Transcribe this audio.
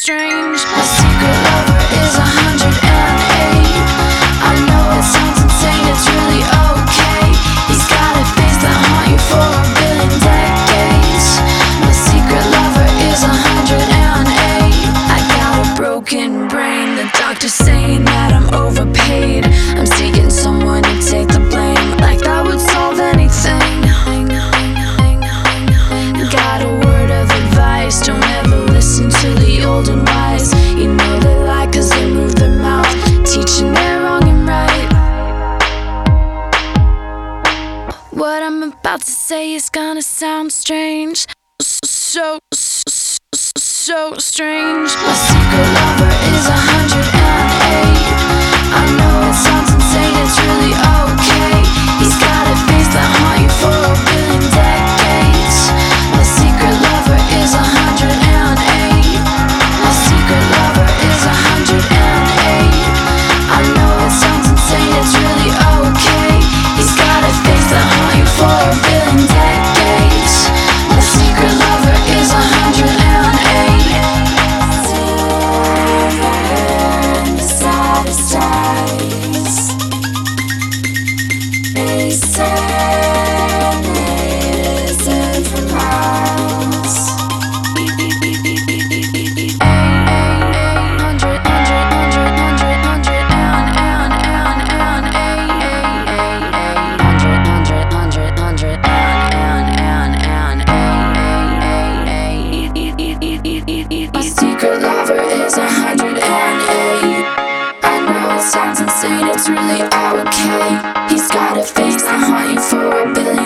strange. My secret lover is 108. I know it sounds insane, it's really okay. He's got a face that haunt you for a billion decades. My secret lover is 108. I got a broken brain, the doctor's saying that I'm overpaid. I'm seeking someone to take the blame, like that would solve anything. Got a word of advice, don't ever listen to the old and wise. You know they lie cause they move their mouth, teaching they're wrong and right. What I'm about to say is gonna sound strange. So strange. My secret lover is 108. I know it sounds insane, it's really okay. He's got a face that haunt you for a billion decades. My secret lover is 108. My secret lover is 108. I know it sounds insane, it's really okay. He's got a face that haunt you for a billion decades. My secret lover is 108. My secret lover is 108. I know it sounds insane, it's really okay. He's got a face that haunt you for a billion